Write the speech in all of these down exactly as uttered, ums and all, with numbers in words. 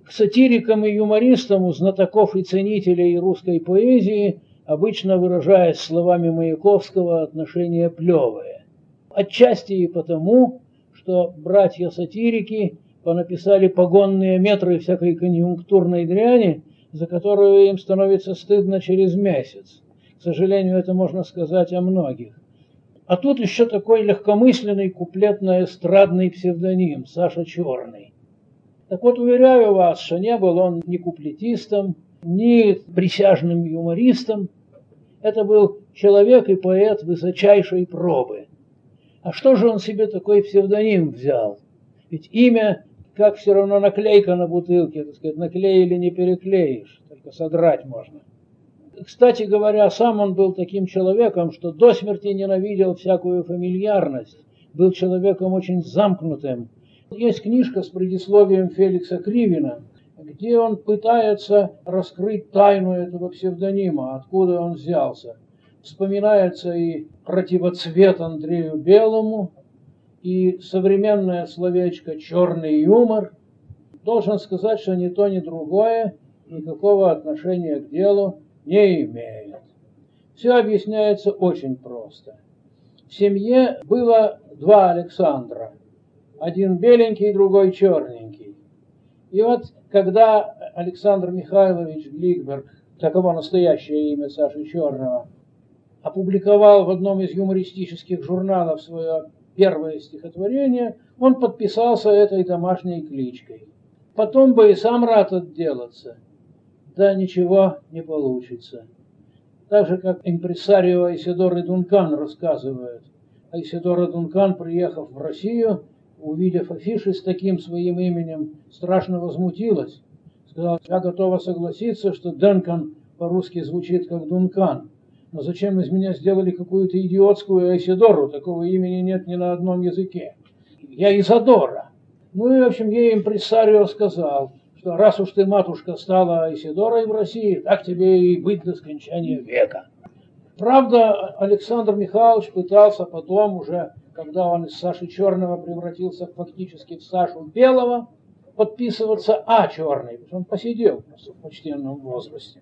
К сатирикам и юмористам у знатоков и ценителей русской поэзии обычно, выражаясь словами Маяковского, отношение плевое. Отчасти и потому, что братья-сатирики понаписали погонные метры всякой конъюнктурной дряни, за которую им становится стыдно через месяц. К сожалению, это можно сказать о многих. А тут еще такой легкомысленный куплетно-эстрадный псевдоним Саша Черный. Так вот, уверяю вас, что не был он ни куплетистом, ни присяжным юмористом. Это был человек и поэт высочайшей пробы. А что же он себе такой псевдоним взял? Ведь имя, как все равно наклейка на бутылке, так сказать, наклеили не переклеишь, только содрать можно. Кстати говоря, сам он был таким человеком, что до смерти ненавидел всякую фамильярность, был человеком очень замкнутым. Есть книжка с предисловием Феликса Кривина, где он пытается раскрыть тайну этого псевдонима, откуда он взялся. Вспоминается и противоцвет Андрею Белому, и современное словечко «черный юмор». Должен сказать, что ни то, ни другое никакого отношения к делу не имеет. Все объясняется очень просто. В семье было два Александра. Один беленький, другой черненький. И вот когда Александр Михайлович Гликберг, таково настоящее имя Саши Черного, опубликовал в одном из юмористических журналов свое первое стихотворение, он подписался этой домашней кличкой. Потом бы и сам рад отделаться, да ничего не получится. Так же, как импресарио Айседора Дункан рассказывает. Айседора Дункан, приехав в Россию, увидев афиши с таким своим именем, страшно возмутилась. Сказала: я готова согласиться, что Дункан по-русски звучит как Дункан. Но зачем из меня сделали какую-то идиотскую Айседору? Такого имени нет ни на одном языке. Я Изодора. Ну и, в общем, ей импресарио сказал, что раз уж ты, матушка, стала Айседорой в России, так тебе и быть до скончания века. Правда, Александр Михайлович пытался потом уже, когда он из Саши Черного превратился фактически в Сашу Белого, подписываться А. Черный, потому что он посидел в почтенном возрасте.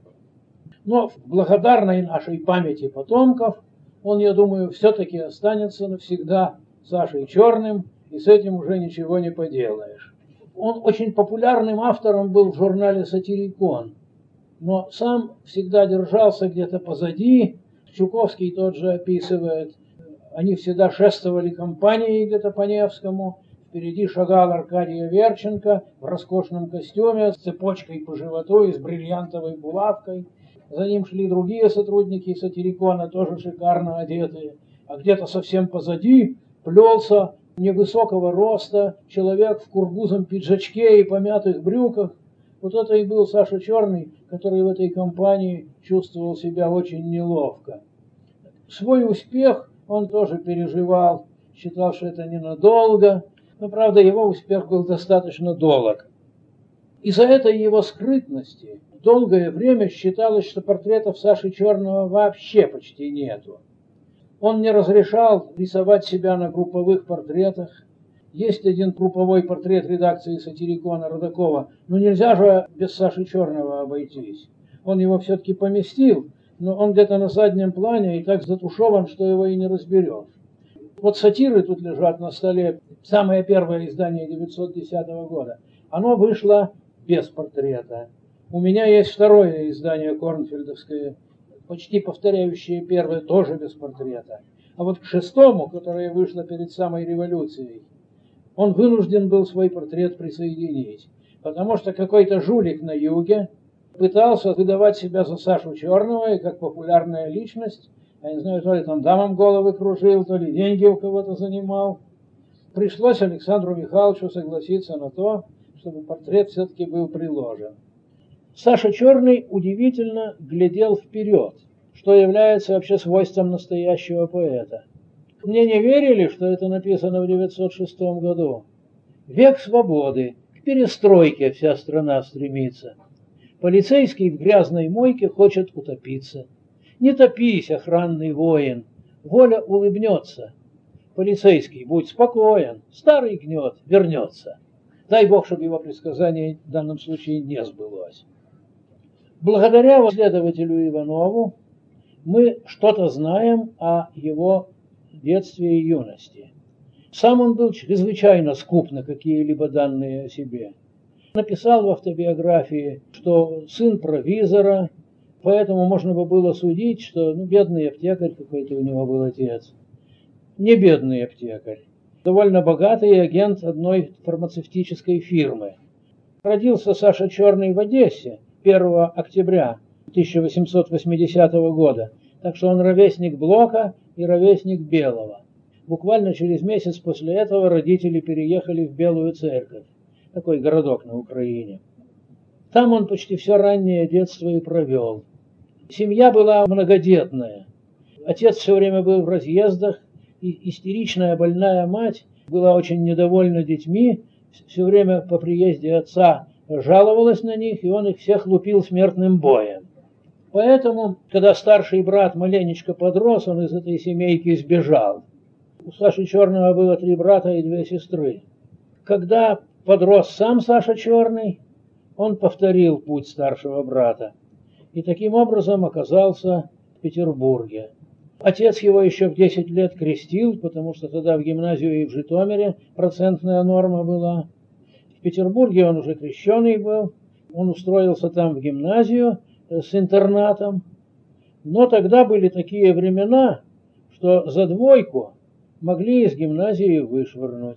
Но в благодарной нашей памяти потомков он, я думаю, все-таки останется навсегда Сашей Черным, и с этим уже ничего не поделаешь. Он очень популярным автором был в журнале «Сатирикон», но сам всегда держался где-то позади. Чуковский тот же описывает, они всегда шествовали компанией где-то по Невскому, впереди шагал Аркадий Аверченко в роскошном костюме с цепочкой по животу и с бриллиантовой булавкой. За ним шли другие сотрудники Сатирикона, тоже шикарно одетые. А где-то совсем позади плелся невысокого роста человек в кургузом пиджачке и помятых брюках. Вот это и был Саша Черный, который в этой компании чувствовал себя очень неловко. Свой успех он тоже переживал, считал, что это ненадолго, но, правда, его успех был достаточно долг. Из-за этой его скрытности долгое время считалось, что портретов Саши Черного вообще почти нету. Он не разрешал рисовать себя на групповых портретах. Есть один групповой портрет редакции Сатирикона Родакова, но нельзя же без Саши Черного обойтись. Он его все-таки поместил, но он где-то на заднем плане и так затушеван, что его и не разберешь. Вот сатиры тут лежат на столе, самое первое издание девятьсот десятого года. Оно вышло без портрета. У меня есть второе издание корнфельдовское, почти повторяющее первое, тоже без портрета. А вот к шестому, которое вышло перед самой революцией, он вынужден был свой портрет присоединить, потому что какой-то жулик на юге пытался выдавать себя за Сашу Черного и как популярная личность. Я не знаю, то ли там дамам головы кружил, то ли деньги у кого-то занимал. Пришлось Александру Михайловичу согласиться на то, чтобы портрет все-таки был приложен. Саша Черный удивительно глядел вперед, что является вообще свойством настоящего поэта. Мне не верили, что это написано в девятьсот шестом году. Век свободы, к перестройке вся страна стремится. Полицейский в грязной мойке хочет утопиться. Не топись, охранный воин, воля улыбнется. Полицейский, будь спокоен, старый гнет вернется. Дай Бог, чтобы его предсказание в данном случае не сбылось. Благодаря следователю Иванову мы что-то знаем о его детстве и юности. Сам он был чрезвычайно скуп на какие-либо данные о себе. Написал в автобиографии, что сын провизора, поэтому можно бы было судить, что ну, бедный аптекарь какой-то у него был отец. Не бедный аптекарь, довольно богатый агент одной фармацевтической фирмы. Родился Саша Черный в Одессе первого октября тысяча восемьсот восьмидесятого года, так что он ровесник Блока и ровесник Белого. Буквально через месяц после этого родители переехали в Белую Церковь, такой городок на Украине. Там он почти все раннее детство и провел. Семья была многодетная. Отец все время был в разъездах, и истеричная больная мать была очень недовольна детьми, все время по приезде отца жаловалась на них, и он их всех лупил смертным боем. Поэтому, когда старший брат маленечко подрос, он из этой семейки сбежал. У Саши Черного было три брата и две сестры. Когда подрос сам Саша Черный, он повторил путь старшего брата и таким образом оказался в Петербурге. Отец его еще в десять лет крестил, потому что тогда в гимназию и в Житомире процентная норма была. В Петербурге он уже крещеный был, он устроился там в гимназию с интернатом. Но тогда были такие времена, что за двойку могли из гимназии вышвырнуть.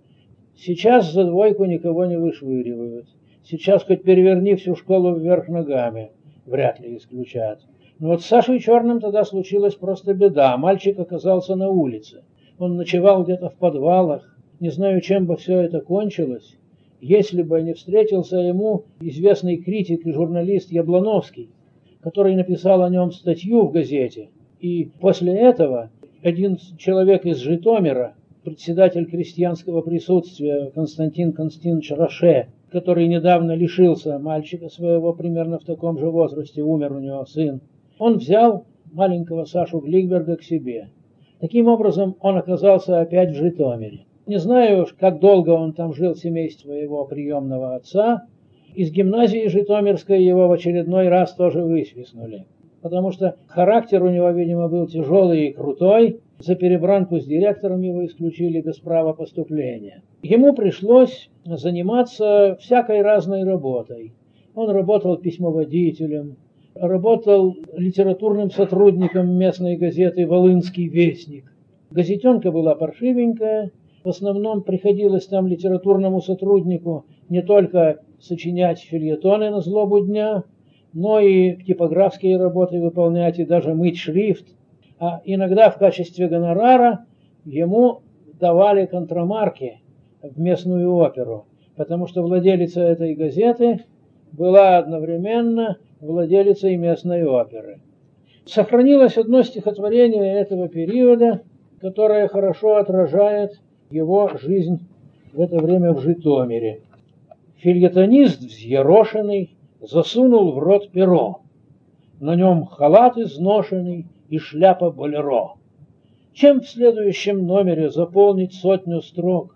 Сейчас за двойку никого не вышвыривают. Сейчас хоть переверни всю школу вверх ногами, вряд ли исключат. Но вот с Сашей Черным тогда случилась просто беда. Мальчик оказался на улице. Он ночевал где-то в подвалах. Не знаю, чем бы все это кончилось, если бы не встретился ему известный критик и журналист Яблоновский, который написал о нем статью в газете. И после этого один человек из Житомира, председатель крестьянского присутствия Константин Константинович Роше, который недавно лишился мальчика своего примерно в таком же возрасте, умер у него сын, он взял маленького Сашу Гликберга к себе. Таким образом, он оказался опять в Житомире. Не знаю, как долго он там жил в семействе его приемного отца. Из гимназии Житомирской его в очередной раз тоже высвистнули, потому что характер у него, видимо, был тяжелый и крутой. За перебранку с директором его исключили без права поступления. Ему пришлось заниматься всякой разной работой. Он работал письмоводителем, работал литературным сотрудником местной газеты «Волынский вестник». Газетенка была паршивенькая. В основном приходилось там литературному сотруднику не только сочинять фельетоны на злобу дня, но и типографские работы выполнять, и даже мыть шрифт. А иногда в качестве гонорара ему давали контрамарки в местную оперу, потому что владелица этой газеты была одновременно владелицей местной оперы. Сохранилось одно стихотворение этого периода, которое хорошо отражает его жизнь в это время в Житомире. Фельетонист взъерошенный засунул в рот перо. На нем халат изношенный и шляпа болеро. Чем в следующем номере заполнить сотню строк?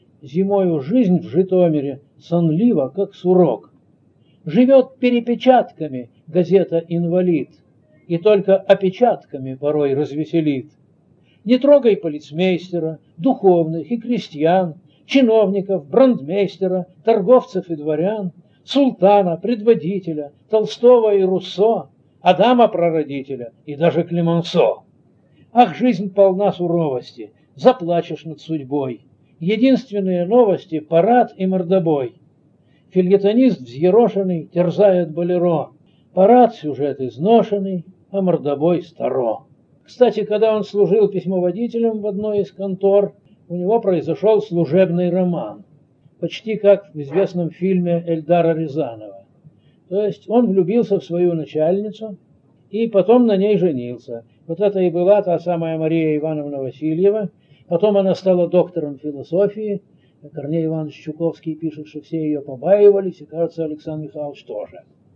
Зимою жизнь в Житомире сонлива, как сурок. Живет перепечатками газета «Инвалид», и только опечатками порой развеселит. Не трогай полицмейстера, духовных и крестьян, чиновников, брандмейстера, торговцев и дворян, султана, предводителя, Толстого и Руссо, Адама-прародителя и даже Клемансо. Ах, жизнь полна суровости, заплачешь над судьбой. Единственные новости — парад и мордобой. Фельетонист взъерошенный терзает болеро. Парад сюжет изношенный, а мордобой старо. Кстати, когда он служил письмоводителем в одной из контор, у него произошел служебный роман, почти как в известном фильме Эльдара Рязанова. То есть он влюбился в свою начальницу и потом на ней женился. Вот это и была та самая Мария Ивановна Васильева. Потом она стала доктором философии. Корней Иванович Чуковский пишет, что все ее побаивались, и, кажется, Александр Михайлович тоже.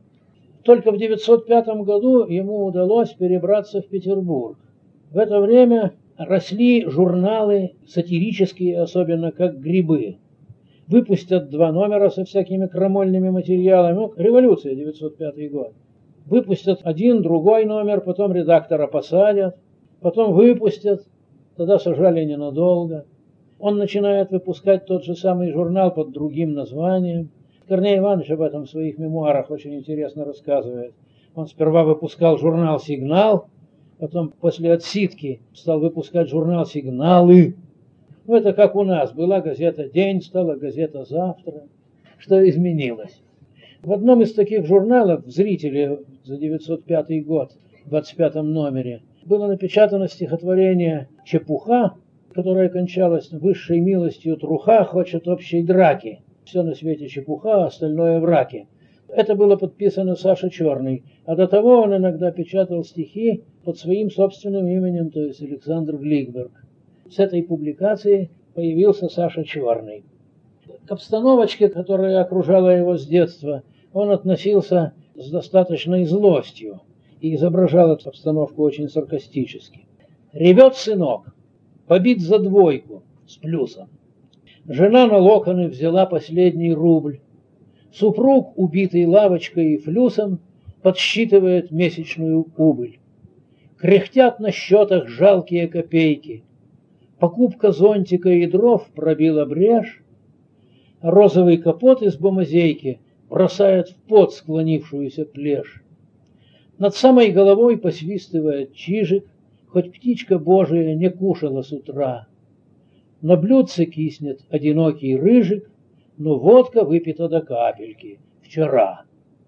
Только в девятьсот пятом году ему удалось перебраться в Петербург. В это время росли журналы сатирические, особенно как грибы. Выпустят два номера со всякими крамольными материалами. Ну, революция, девятьсот пятый год. Выпустят один, другой номер, потом редактора посадят, потом выпустят, тогда сажали ненадолго. Он начинает выпускать тот же самый журнал под другим названием. Корней Иванович об этом в своих мемуарах очень интересно рассказывает. Он сперва выпускал журнал «Сигнал», потом после отсидки стал выпускать журнал «Сигналы». Ну, это как у нас. Была газета «День», стала газета «Завтра». Что изменилось? В одном из таких журналов, в «Зрителе» за девятьсот пятый год, в двадцать пятом номере, было напечатано стихотворение «Чепуха», которое кончалось «Высшей милостью труха хочет общей драки». Все на свете чепуха, а остальное враки. Это было подписано Саша Черный. А до того он иногда печатал стихи под своим собственным именем, то есть Александр Гликберг. С этой публикации появился Саша Черный. К обстановочке, которая окружала его с детства, он относился с достаточной злостью и изображал эту обстановку очень саркастически. «Ревет сынок, побит за двойку с плюсом. Жена на локоны взяла последний рубль. Супруг, убитый лавочкой и флюсом, подсчитывает месячную убыль. Кряхтят на счетах жалкие копейки. Покупка зонтика и дров пробила брешь, а розовый капот из бомазейки бросает в пот склонившуюся плешь. Над самой головой посвистывает чижик, хоть птичка божия не кушала с утра. На блюдце киснет одинокий рыжик, но водка выпита до капельки вчера.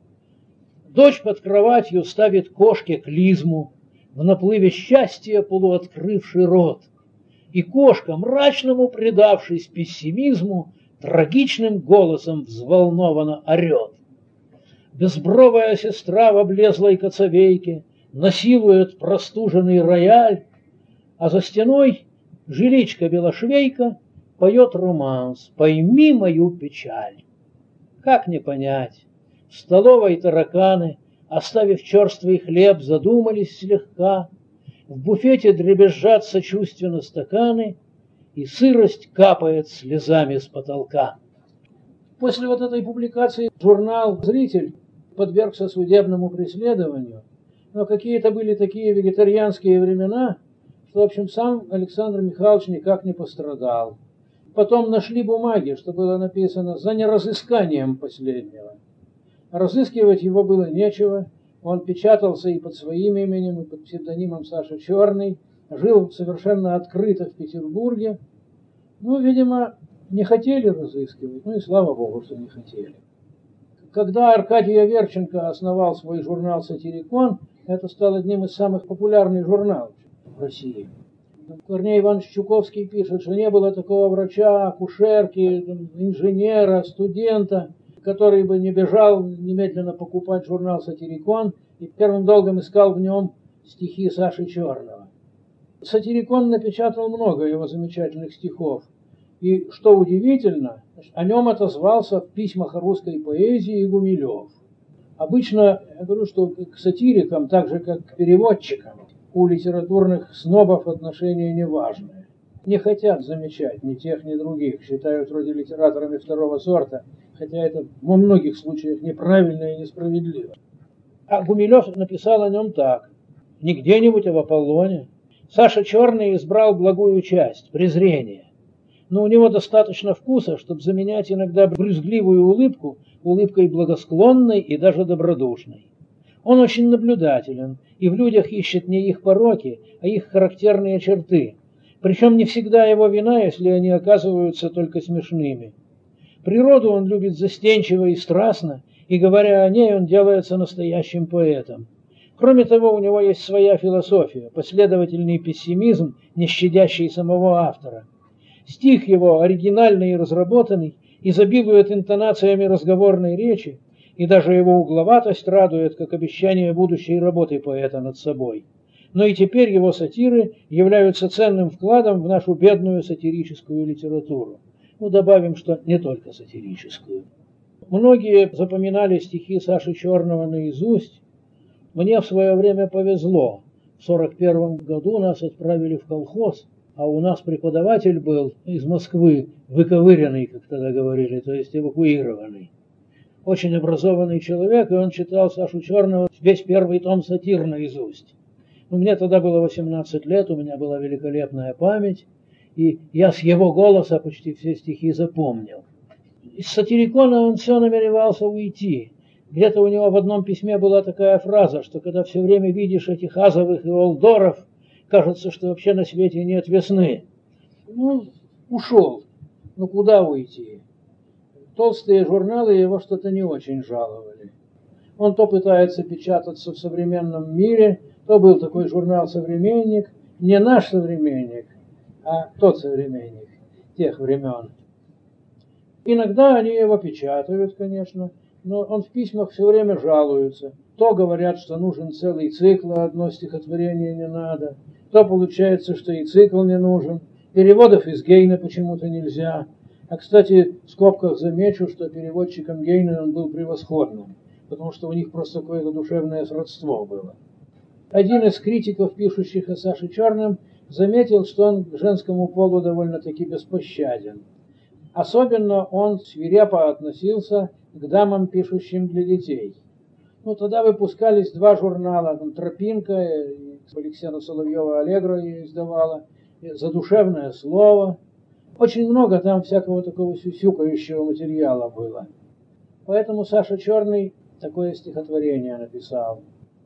Дочь под кроватью ставит кошке клизму, в наплыве счастья полуоткрывший рот. И кошка, мрачному предавшись пессимизму, трагичным голосом взволнованно орет. Безбровая сестра в облезлой коцовейке насилует простуженный рояль, а за стеной жиличка-белошвейка поет романс «Пойми мою печаль». Как не понять? В столовой тараканы, оставив черствый хлеб, задумались слегка. В буфете дребезжат сочувственно стаканы, и сырость капает слезами с потолка. После вот этой публикации журнал «Зритель» подвергся судебному преследованию, но какие-то были такие вегетарианские времена, что, в общем, сам Александр Михайлович никак не пострадал. Потом нашли бумаги, что было написано «за неразысканием последнего». Разыскивать его было нечего. Он печатался и под своим именем, и под псевдонимом Саша Черный, жил совершенно открыто в Петербурге. Ну, видимо, не хотели разыскивать, ну и слава богу, что не хотели. Когда Аркадий Аверченко основал свой журнал «Сатирикон», это стал одним из самых популярных журналов в России. Корней Иванович Чуковский пишет, что не было такого врача, акушерки, инженера, студента, который бы не бежал немедленно покупать журнал «Сатирикон» и первым долгом искал в нем стихи Саши Черного. «Сатирикон» напечатал много его замечательных стихов. И, что удивительно, о нем отозвался в письмах о русской поэзии и Гумилев. Обычно, я говорю, что к сатирикам, так же как к переводчикам, у литературных снобов отношения неважные. Не хотят замечать ни тех, ни других, считают вроде литераторами второго сорта, хотя это во многих случаях неправильно и несправедливо. А Гумилев написал о нем так: не где-нибудь, а в Аполлоне. Саша Черный избрал благую часть, презрение. Но у него достаточно вкуса, чтобы заменять иногда брюзгливую улыбку улыбкой благосклонной и даже добродушной. Он очень наблюдателен и в людях ищет не их пороки, а их характерные черты. Причем не всегда его вина, если они оказываются только смешными. Природу он любит застенчиво и страстно, и, говоря о ней, он делается настоящим поэтом. Кроме того, у него есть своя философия, последовательный пессимизм, не щадящий самого автора. Стих его, оригинальный и разработанный, изобилует интонациями разговорной речи, и даже его угловатость радует, как обещание будущей работы поэта над собой. Но и теперь его сатиры являются ценным вкладом в нашу бедную сатирическую литературу. Ну, добавим, что не только сатирическую. Многие запоминали стихи Саши Черного наизусть. Мне в свое время повезло. В сорок первом году нас отправили в колхоз. А у нас преподаватель был из Москвы, выковыренный, как тогда говорили, то есть эвакуированный. Очень образованный человек, и он читал Сашу Черного весь первый том сатир наизусть. Ну, мне тогда было восемнадцать лет, у меня была великолепная память, и я с его голоса почти все стихи запомнил. Из сатирикона он все намеревался уйти. Где-то у него в одном письме была такая фраза, что когда все время видишь этих Азовых и Олдоров, кажется, что вообще на свете нет весны. Ну, ушел. Ну, куда уйти? Толстые журналы его что-то не очень жаловали. Он то пытается печататься в современном мире, то был такой журнал «Современник», не наш современник, а тот современник тех времен. Иногда они его печатают, конечно, но он в письмах все время жалуется. То говорят, что нужен целый цикл, а одно стихотворение не надо, то получается, что и цикл не нужен. Переводов из Гейне почему-то нельзя. А, кстати, в скобках замечу, что переводчиком Гейне он был превосходным, потому что у них просто какое-то душевное сродство было. Один из критиков, пишущих о Саше Черном, заметил, что он к женскому полу довольно-таки беспощаден. Особенно он свирепо относился к дамам, пишущим для детей. Ну, тогда выпускались два журнала, там «Тропинка», Алексея Соловьева «Аллегро» ее издавала, «Задушевное слово». Очень много там всякого такого сюсюкающего материала было. Поэтому Саша Черный такое стихотворение написал.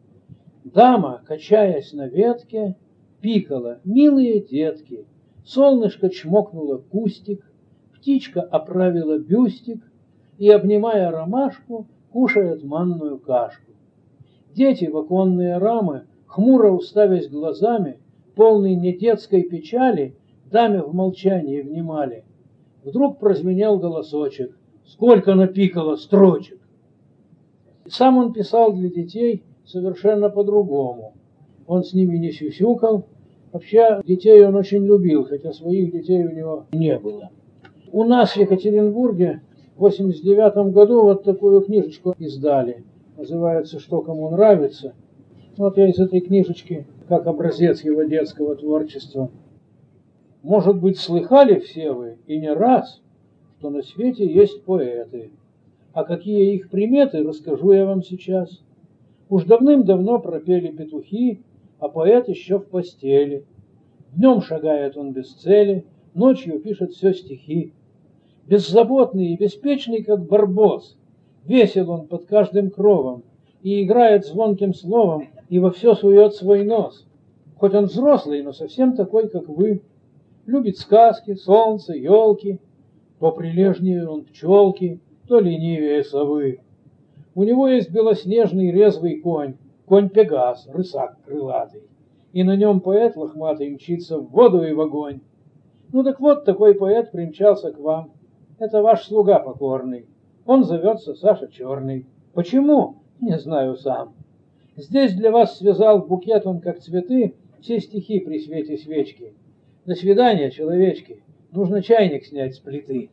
Дама, качаясь на ветке, пикала: «Милые детки!» Солнышко чмокнуло кустик, птичка оправила бюстик и, обнимая ромашку, кушает манную кашку. Дети в оконные рамы, хмуро уставясь глазами, полные недетской печали, даме в молчании внимали. Вдруг прозвенел голосочек: «Сколько напикало строчек!» Сам он писал для детей совершенно по-другому. Он с ними не сюсюкал. Вообще детей он очень любил, хотя своих детей у него не было. У нас в Екатеринбурге в восемьдесят девятом году вот такую книжечку издали. Называется «Что кому нравится». Вот я из этой книжечки, как образец его детского творчества. Может быть, слыхали все вы, и не раз, что на свете есть поэты. А какие их приметы, расскажу я вам сейчас. Уж давным-давно пропели петухи, а поэт еще в постели. Днем шагает он без цели, ночью пишет все стихи. Беззаботный и беспечный, как барбос, весел он под каждым кровом и играет звонким словом, и во все сует свой нос. Хоть он взрослый, но совсем такой, как вы. Любит сказки, солнце, елки. То прилежнее он пчелки, то ленивее совы. У него есть белоснежный резвый конь, конь Пегас, рысак крылатый. И на нем поэт лохматый мчится в воду и в огонь. Ну так вот, такой поэт примчался к вам. Это ваш слуга покорный. Он зовется Саша Черный. Почему? Не знаю сам. Здесь для вас связал букет он, как цветы, все стихи при свете свечки. До свидания, человечки. Нужно чайник снять с плиты.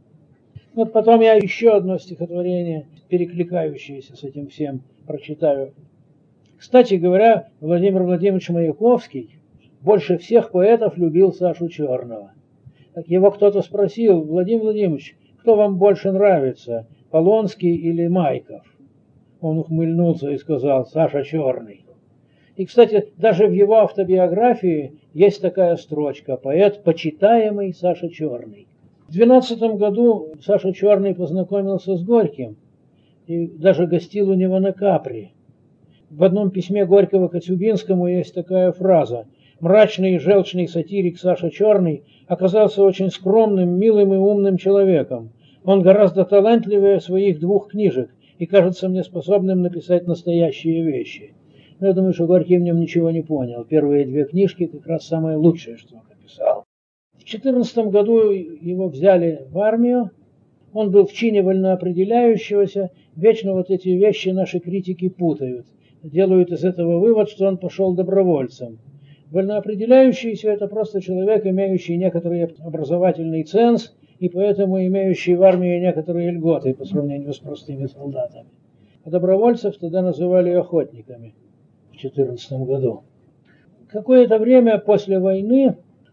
Вот потом я еще одно стихотворение, перекликающееся с этим всем, прочитаю. Кстати говоря, Владимир Владимирович Маяковский больше всех поэтов любил Сашу Черного. Так его кто-то спросил: Владимир Владимирович, кто вам больше нравится, Полонский или Майков? Он ухмыльнулся и сказал: Саша Черный. И, кстати, даже в его автобиографии есть такая строчка: поэт, почитаемый Саша Черный. В двенадцатом году Саша Черный познакомился с Горьким и даже гостил у него на Капри. В одном письме Горького Коцюбинскому есть такая фраза: «Мрачный и желчный сатирик Саша Черный оказался очень скромным, милым и умным человеком. Он гораздо талантливее своих двух книжек и кажется мне способным написать настоящие вещи». Но я думаю, что Горький в нем ничего не понял. Первые две книжки как раз самое лучшее, что он написал. В четырнадцатом году его взяли в армию. Он был в чине вольноопределяющегося. Вечно вот эти вещи наши критики путают. Делают из этого вывод, что он пошел добровольцем. Вольноопределяющийся – это просто человек, имеющий некоторый образовательный ценз, и поэтому имеющий в армии некоторые льготы по сравнению с простыми солдатами. А добровольцев тогда называли охотниками в четырнадцатом году. Какое-то время после войны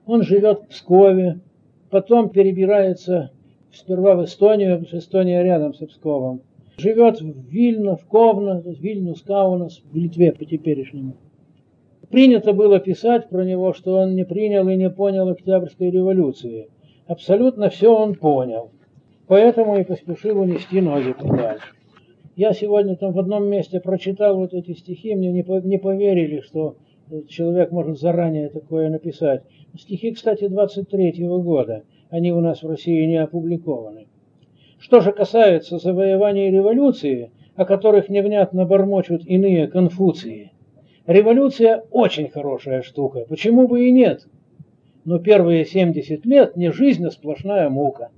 Он живет в Пскове, потом перебирается сперва в Эстонию, потому что Эстония рядом с Псковом. Живет в Вильно, в Ковно, Вильнюс, Каунас, в Литве по теперешнему. Принято было писать про него, что он не принял и не понял Октябрьской революции. Абсолютно все он понял. Поэтому и поспешил унести ноги подальше. Я сегодня там в одном месте прочитал вот эти стихи, мне не, по, не поверили, что человек может заранее такое написать. Стихи, кстати, двадцать третьего года, они у нас в России не опубликованы. Что же касается завоевания революции, о которых невнятно бормочут иные Конфуции, революция очень хорошая штука, почему бы и нет? Но первые семьдесят лет не жизнь, а сплошная мука.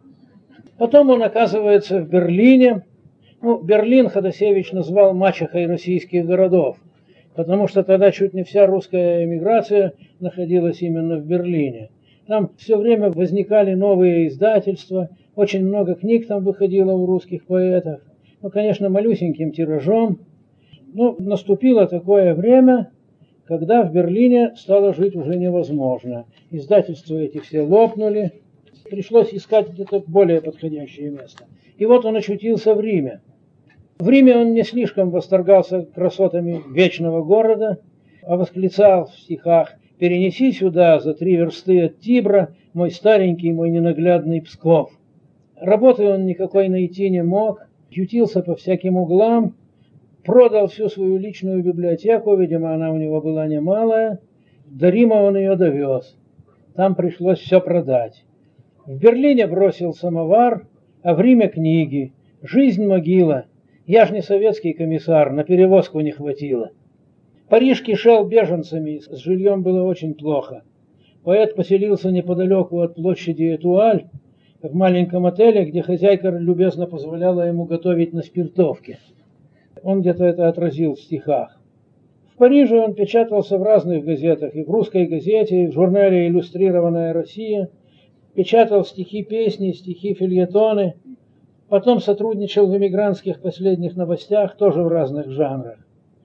Потом он оказывается в Берлине. Ну, Берлин Ходосевич назвал мачехой российских городов, потому что тогда чуть не вся русская эмиграция находилась именно в Берлине. Там все время возникали новые издательства, очень много книг там выходило у русских поэтов. Ну, конечно, малюсеньким тиражом. Но наступило такое время, когда в Берлине стало жить уже невозможно. Издательства эти все лопнули. Пришлось искать где-то более подходящее место. И вот он очутился в Риме. В Риме он не слишком восторгался красотами вечного города, а восклицал в стихах: «Перенеси сюда за три версты от Тибра мой старенький, мой ненаглядный Псков». Работы он никакой найти не мог, ютился по всяким углам, продал всю свою личную библиотеку, видимо, она у него была немалая, до Рима он ее довез. Там пришлось все продать. В Берлине бросил самовар, а в Риме книги. Жизнь могила. Я ж не советский комиссар, на перевозку не хватило. Париж кишел беженцами, с жильем было очень плохо. Поэт поселился неподалеку от площади Этуаль, в маленьком отеле, где хозяйка любезно позволяла ему готовить на спиртовке. Он где-то это отразил в стихах. В Париже он печатался в разных газетах, и в «Русской газете», и в журнале «Иллюстрированная Россия», печатал стихи, песни, стихи, фельетоны. Потом сотрудничал в эмигрантских последних новостях, тоже в разных жанрах.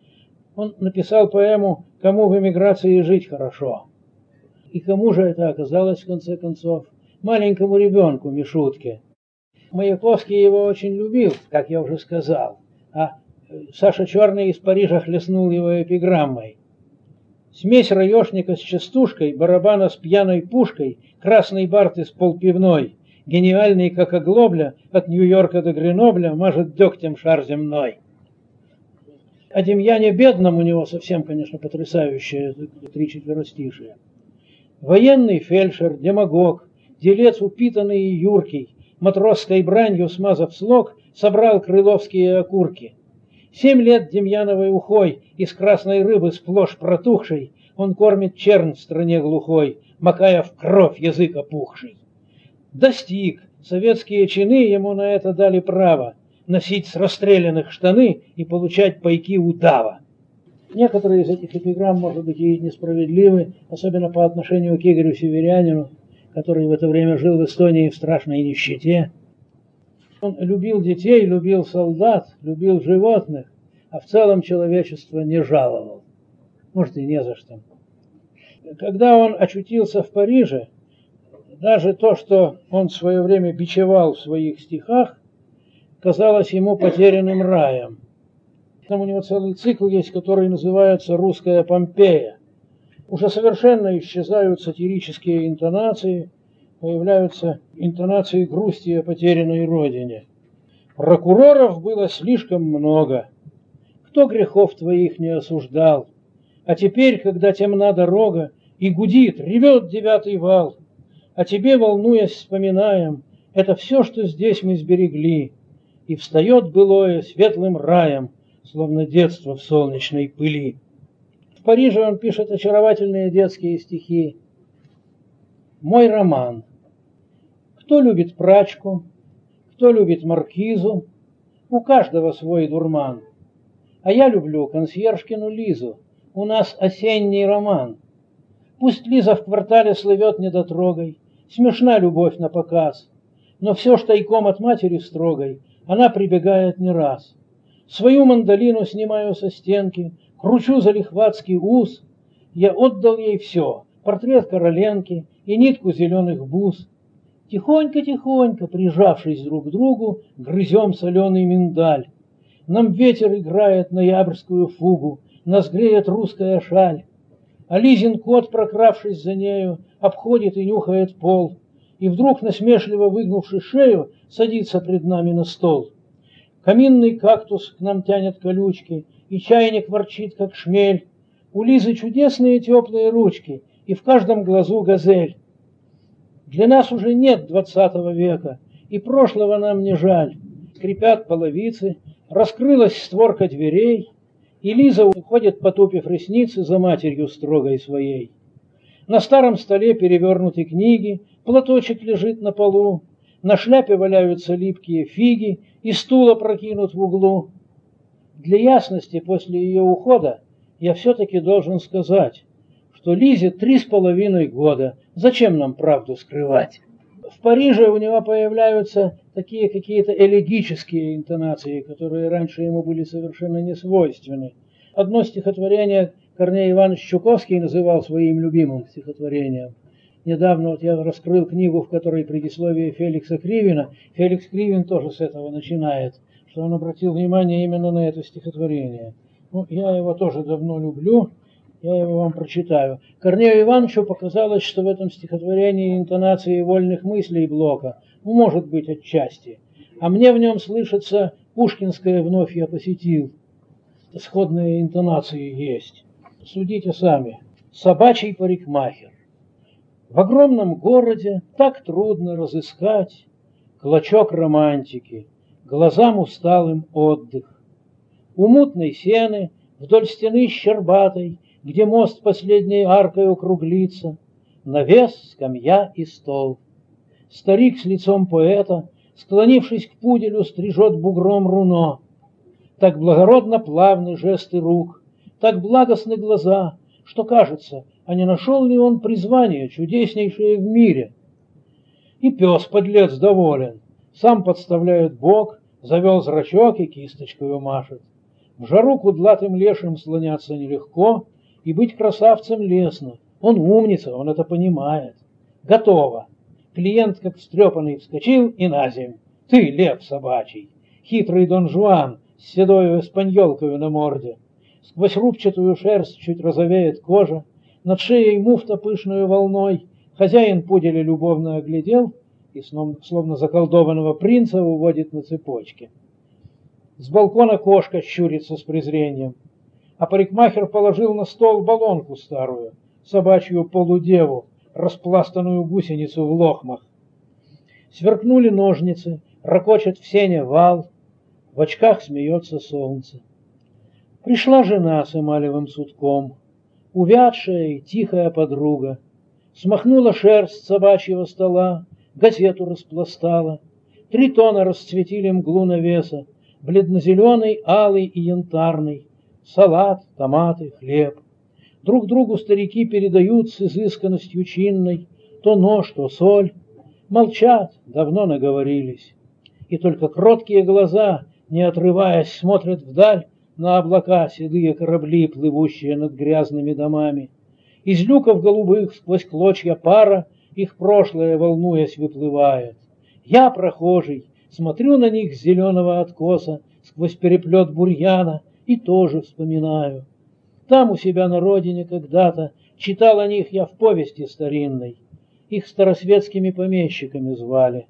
Он написал поэму «Кому в эмиграции жить хорошо». И кому же это оказалось, в конце концов? Маленькому ребенку Мишутке. Маяковский его очень любил, как я уже сказал, а Саша Черный из Парижа хлестнул его эпиграммой. Смесь раешника с частушкой, барабана с пьяной пушкой, красный барт из полпивной, гениальный, как оглобля, от Нью-Йорка до Гренобля, мажет дегтем шар земной. О Демьяне Бедном у него совсем, конечно, потрясающее три четверостишие. Военный фельдшер, демагог, делец упитанный и юркий, матросской бранью смазав слог, собрал крыловские окурки. Семь лет Демьяновой ухой, из красной рыбы сплошь протухшей, он кормит чернь в стране глухой, макая в кровь язык опухший. Достиг, советские чины ему на это дали право, носить с расстрелянных штаны и получать пайки удава. Некоторые из этих эпиграмм, может быть, и несправедливы, особенно по отношению к Игорю Северянину, который в это время жил в Эстонии в страшной нищете. Он любил детей, любил солдат, любил животных, а в целом человечество не жаловал. Может, и не за что. Когда он очутился в Париже, даже то, что он в свое время бичевал в своих стихах, казалось ему потерянным раем. Там у него целый цикл есть, который называется «Русская Помпея». Уже совершенно исчезают сатирические интонации, появляются интонации грусти о потерянной родине. Прокуроров было слишком много. Кто грехов твоих не осуждал? А теперь, когда темна дорога, и гудит, ревет девятый вал, а тебе, волнуясь, вспоминаем, это все, что здесь мы сберегли, и встает былое светлым раем, словно детство в солнечной пыли. В Париже он пишет очаровательные детские стихи. Мой роман. Кто любит прачку, кто любит маркизу, у каждого свой дурман. А я люблю консьержкину Лизу, у нас осенний роман. Пусть Лиза в квартале слывет недотрогой, смешна любовь на показ, но все ж тайком от матери строгой она прибегает не раз. Свою мандолину снимаю со стенки, кручу залихватский ус, я отдал ей все, портрет Короленки и нитку зеленых бус. Тихонько-тихонько, прижавшись друг к другу, грызем соленый миндаль. Нам ветер играет ноябрьскую фугу, нас греет русская шаль. А Лизин кот, прокравшись за нею, обходит и нюхает пол, и вдруг, насмешливо выгнувши шею, садится пред нами на стол. Каминный кактус к нам тянет колючки, и чайник ворчит, как шмель. У Лизы чудесные теплые ручки, и в каждом глазу газель. Для нас уже нет двадцатого века, и прошлого нам не жаль. Скрипят половицы, раскрылась створка дверей, и Лиза уходит, потупив ресницы, за матерью строгой своей. На старом столе перевернуты книги, платочек лежит на полу, на шляпе валяются липкие фиги, и стул опрокинут в углу. Для ясности после ее ухода я все-таки должен сказать, что Лизе три с половиной года, зачем нам правду скрывать? В Париже у него появляются такие какие-то элегические интонации, которые раньше ему были совершенно не свойственны. Одно стихотворение Корней Иванович Чуковский называл своим любимым стихотворением. Недавно вот я раскрыл книгу, в которой предисловие Феликса Кривина. Феликс Кривин тоже с этого начинает, что он обратил внимание именно на это стихотворение. Ну, я его тоже давно люблю, я его вам прочитаю. Корнею Ивановичу показалось, что в этом стихотворении интонации вольных мыслей Блока, ну, может быть, отчасти. А мне в нем слышится пушкинское «Вновь я посетил». Сходные интонации есть. Судите сами. Собачий парикмахер. В огромном городе так трудно разыскать клочок романтики, глазам усталым отдых. У мутной сены, вдоль стены щербатой, где мост последней аркой округлится, навес, скамья и стол. Старик с лицом поэта, склонившись к пуделю, стрижет бугром руно. Так благородно плавны жесты рук, так благостны глаза, что кажется, а не нашел ли он призвание, чудеснейшее в мире. И пес, подлец, доволен, сам подставляет бок, завел зрачок и кисточкою машет. В жару кудлатым лешим слоняться нелегко, и быть красавцем лестно. Он умница, он это понимает. Готово. Клиент, как встрепанный, вскочил и на земь. Ты, лев собачий, хитрый Дон Жуан с седою эспаньолкою на морде. Сквозь рубчатую шерсть чуть розовеет кожа, над шеей муфта пышную волной. Хозяин пуделя любовно оглядел и, словно заколдованного принца, уводит на цепочке. С балкона кошка щурится с презрением, а парикмахер положил на стол баллонку старую, собачью полудеву, распластанную гусеницу в лохмах. Сверкнули ножницы, ракочет в сене вал, в очках смеется солнце. Пришла жена с эмалевым сутком, увядшая и тихая подруга, смахнула шерсть собачьего стола, газету распластала, три тона расцветили мглу навеса, бледно-зеленый, алый и янтарный, салат, томаты, хлеб. Друг другу старики передают с изысканностью чинной то нож, то соль. Молчат, давно наговорились. И только кроткие глаза, не отрываясь, смотрят вдаль на облака седые корабли, плывущие над грязными домами. Из люков голубых сквозь клочья пара их прошлое, волнуясь, выплывает. Я, прохожий, смотрю на них с зеленого откоса, сквозь переплет бурьяна, и тоже вспоминаю. Там у себя на родине когда-то читал о них я в повести старинной. Их старосветскими помещиками звали.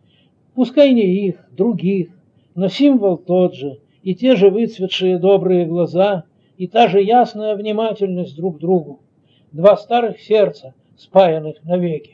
Пускай не их, других, но символ тот же, и те же выцветшие добрые глаза, и та же ясная внимательность друг к другу. Два старых сердца, спаянных навеки.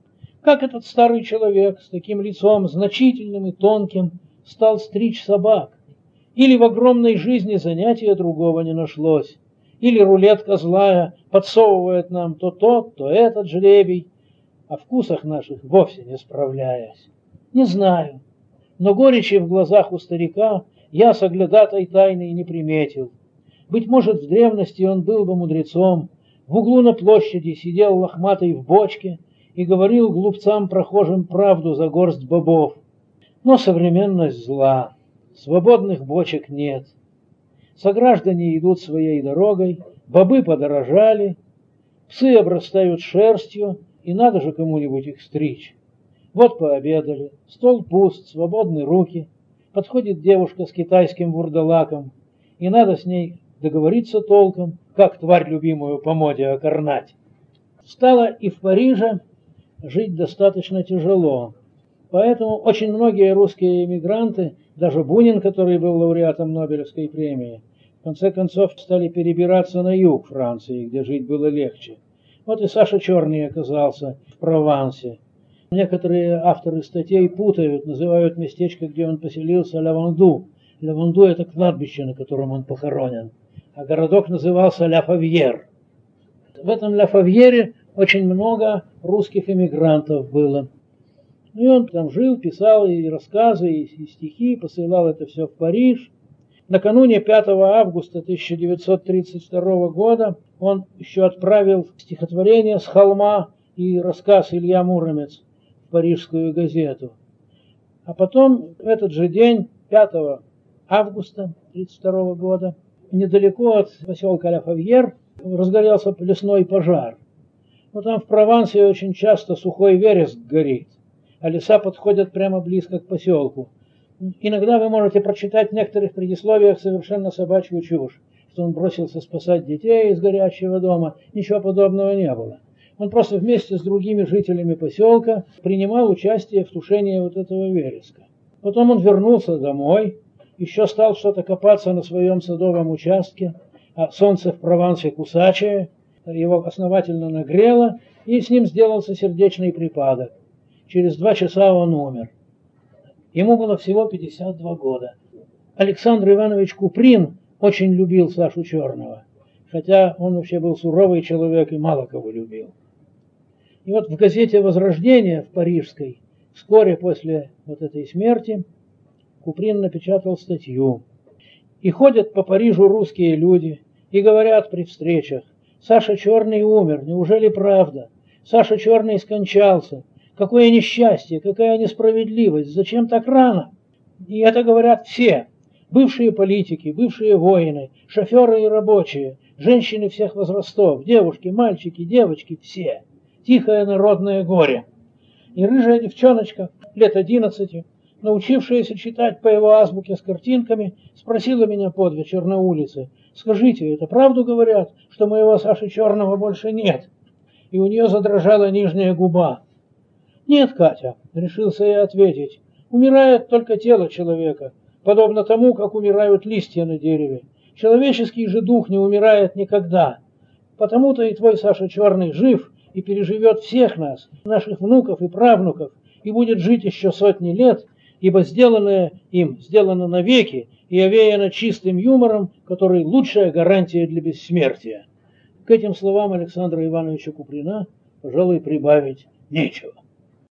Как этот старый человек с таким лицом значительным и тонким стал стричь собак? Или в огромной жизни занятия другого не нашлось? Или рулетка злая подсовывает нам то тот, то этот жребий, о вкусах наших вовсе не справляясь? Не знаю, но горечи в глазах у старика я соглядатой тайной не приметил. Быть может, в древности он был бы мудрецом, в углу на площади сидел лохматый в бочке и говорил глупцам прохожим правду за горсть бобов. Но современность зла, свободных бочек нет. Сограждане идут своей дорогой, бобы подорожали, Псы обрастают шерстью, и надо же кому-нибудь их стричь. Вот пообедали, стол пуст, свободны руки. Подходит девушка с китайским вурдалаком, и надо с ней договориться толком, как тварь любимую по моде окорнать. Стало и в Париже жить достаточно тяжело. Поэтому очень многие русские эмигранты, даже Бунин, который был лауреатом Нобелевской премии, в конце концов стали перебираться на юг Франции, где жить было легче. Вот и Саша Черный оказался в Провансе. Некоторые авторы статей путают, называют местечко, где он поселился, Ла-Венду. Ла-Венду — это кладбище, на котором он похоронен. А городок назывался Ля-Фавьер. В этом Ля-Фавьере очень много русских эмигрантов было. И он там жил, писал и рассказы, и стихи, посылал это все в Париж. Накануне пятого августа тысяча девятьсот тридцать второго года он еще отправил стихотворение с холма и рассказ «Илья Муромец» в парижскую газету. А потом в этот же день, пятого августа тридцать второго года, недалеко от поселка Ля-Фавьер разгорелся лесной пожар. Но там в Провансе очень часто сухой вереск горит, а леса подходят прямо близко к поселку. Иногда вы можете прочитать в некоторых предисловиях совершенно собачью чушь, что он бросился спасать детей из горящего дома. Ничего подобного не было. Он просто вместе с другими жителями поселка принимал участие в тушении вот этого вереска. Потом он вернулся домой, еще стал что-то копаться на своем садовом участке, а солнце в Провансе кусачее, его основательно нагрело, и с ним сделался сердечный припадок. Через два часа он умер. Ему было всего пятьдесят два года. Александр Иванович Куприн очень любил Сашу Черного, хотя он вообще был суровый человек и мало кого любил. И вот в газете «Возрождение» в парижской, вскоре после вот этой смерти, Куприн напечатал статью. И ходят по Парижу русские люди и говорят при встречах: «Саша Черный умер, неужели правда? Саша Черный скончался. Какое несчастье, какая несправедливость, зачем так рано?» И это говорят все. Бывшие политики, бывшие воины, шоферы и рабочие, женщины всех возрастов, девушки, мальчики, девочки, все. Тихое народное горе. И рыжая девчоночка, лет одиннадцати, научившаяся читать по его азбуке с картинками, спросила меня под вечер на улице: «Скажите, это правду говорят, что моего Саши Черного больше нет?» И у нее задрожала нижняя губа. «Нет, Катя», — решился я ответить, — «умирает только тело человека, подобно тому, как умирают листья на дереве. Человеческий же дух не умирает никогда. Потому-то и твой Саша Черный жив и переживет всех нас, наших внуков и правнуков, и будет жить еще сотни лет, ибо сделанное им сделано навеки и овеяно чистым юмором, который лучшая гарантия для бессмертия». К этим словам Александра Ивановича Куприна, пожалуй, прибавить нечего.